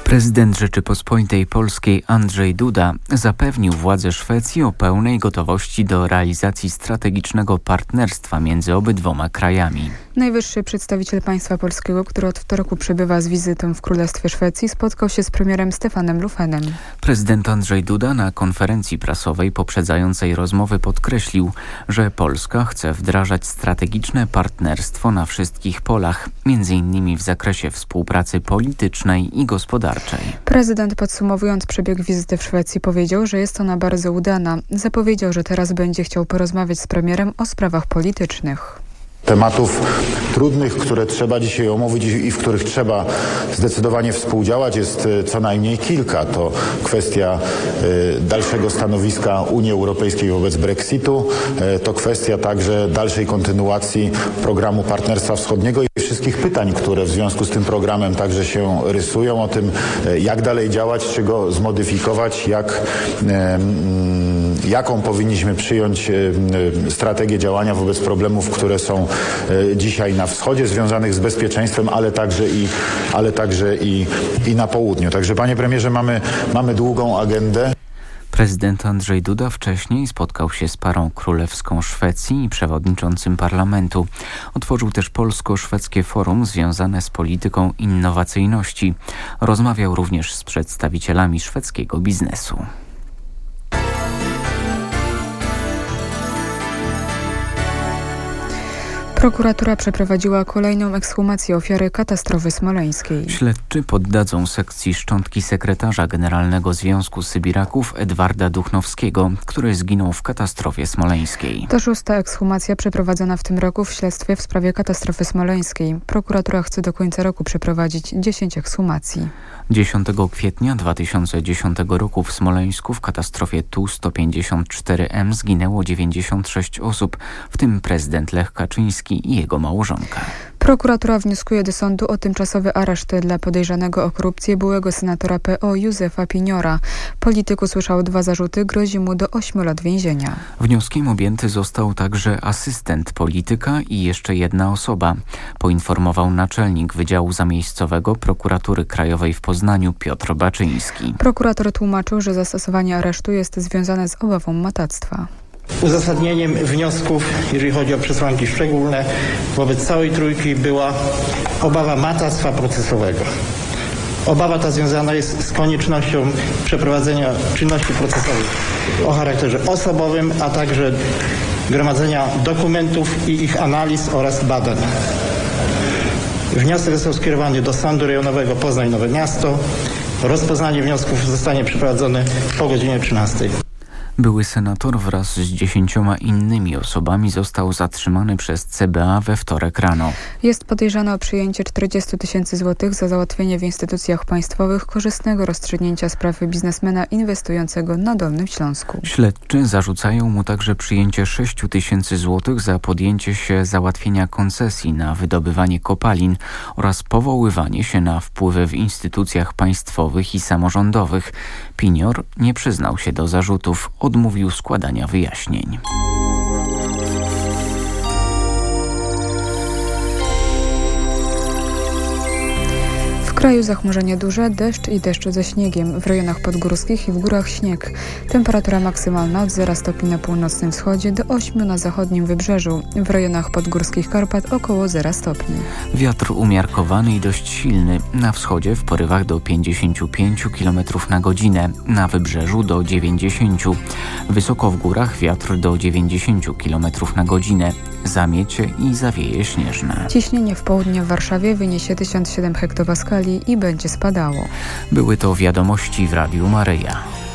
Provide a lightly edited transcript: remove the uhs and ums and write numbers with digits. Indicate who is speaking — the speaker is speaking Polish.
Speaker 1: Prezydent Rzeczypospolitej Polskiej Andrzej Duda zapewnił władze Szwecji o pełnej gotowości do realizacji strategicznego partnerstwa między obydwoma krajami.
Speaker 2: Najwyższy przedstawiciel państwa polskiego, który od wtorku przybywa z wizytą w Królestwie Szwecji, spotkał się z premierem Stefanem Löfvenem.
Speaker 1: Prezydent Andrzej Duda na konferencji prasowej poprzedzającej rozmowy podkreślił, że Polska chce wdrażać strategiczne partnerstwo na wszystkich polach, m.in. w zakresie współpracy politycznej i gospodarczej.
Speaker 2: Prezydent, podsumowując przebieg wizyty w Szwecji, powiedział, że jest ona bardzo udana. Zapowiedział, że teraz będzie chciał porozmawiać z premierem o sprawach politycznych.
Speaker 3: Tematów trudnych, które trzeba dzisiaj omówić i w których trzeba zdecydowanie współdziałać, jest co najmniej kilka. To kwestia dalszego stanowiska Unii Europejskiej wobec Brexitu, to kwestia także dalszej kontynuacji programu Partnerstwa Wschodniego i wszystkich pytań, które w związku z tym programem także się rysują, o tym, jak dalej działać, czy go zmodyfikować, jaką powinniśmy przyjąć strategię działania wobec problemów, które są dzisiaj na wschodzie, związanych z bezpieczeństwem, ale także i na południu. Także, panie premierze, mamy długą agendę.
Speaker 1: Prezydent Andrzej Duda wcześniej spotkał się z parą królewską Szwecji i przewodniczącym parlamentu. Otworzył też polsko-szwedzkie forum związane z polityką innowacyjności. Rozmawiał również z przedstawicielami szwedzkiego biznesu.
Speaker 2: Prokuratura przeprowadziła kolejną ekshumację ofiary katastrofy smoleńskiej.
Speaker 1: Śledczy poddadzą sekcji szczątki sekretarza Generalnego Związku Sybiraków Edwarda Duchnowskiego, który zginął w katastrofie smoleńskiej.
Speaker 2: To 6. ekshumacja przeprowadzona w tym roku w śledztwie w sprawie katastrofy smoleńskiej. Prokuratura chce do końca roku przeprowadzić 10 ekshumacji.
Speaker 1: 10 kwietnia 2010 roku w Smoleńsku w katastrofie Tu-154M zginęło 96 osób, w tym prezydent Lech Kaczyński i jego małżonka.
Speaker 2: Prokuratura wnioskuje do sądu o tymczasowy areszt dla podejrzanego o korupcję byłego senatora PO Józefa Piniora. Polityk usłyszał 2 zarzuty, grozi mu do 8 lat więzienia.
Speaker 1: Wnioskiem objęty został także asystent polityka i jeszcze jedna osoba, poinformował naczelnik Wydziału Zamiejscowego Prokuratury Krajowej w Poznaniu Piotr Baczyński.
Speaker 2: Prokurator tłumaczył, że zastosowanie aresztu jest związane z obawą matactwa.
Speaker 4: Uzasadnieniem wniosków, jeżeli chodzi o przesłanki szczególne, wobec całej trójki była obawa matactwa procesowego. Obawa ta związana jest z koniecznością przeprowadzenia czynności procesowych o charakterze osobowym, a także gromadzenia dokumentów i ich analiz oraz badań. Wniosek został skierowany do Sądu Rejonowego Poznań-Nowe Miasto. Rozpoznanie wniosków zostanie przeprowadzone po godzinie 13.
Speaker 1: Były senator wraz z 10 innymi osobami został zatrzymany przez CBA we wtorek rano.
Speaker 2: Jest podejrzany o przyjęcie 40 000 złotych za załatwienie w instytucjach państwowych korzystnego rozstrzygnięcia sprawy biznesmena inwestującego na Dolnym Śląsku.
Speaker 1: Śledczy zarzucają mu także przyjęcie 6 000 złotych za podjęcie się załatwienia koncesji na wydobywanie kopalin oraz powoływanie się na wpływy w instytucjach państwowych i samorządowych. Pinior nie przyznał się do zarzutów. Odmówił składania wyjaśnień.
Speaker 2: W kraju zachmurzenie duże, deszcz i deszcz ze śniegiem. W rejonach podgórskich i w górach śnieg. Temperatura maksymalna od 0 stopni na północnym wschodzie do 8 na zachodnim wybrzeżu. W rejonach podgórskich Karpat około 0 stopni.
Speaker 1: Wiatr umiarkowany i dość silny. Na wschodzie w porywach do 55 km na godzinę. Na wybrzeżu do 90. Wysoko w górach wiatr do 90 km na godzinę. Zamiecie i zawieje śnieżne.
Speaker 2: Ciśnienie w południe w Warszawie wyniesie 1007 hektopaskali i będzie spadało.
Speaker 1: Były to wiadomości w Radiu Maryja.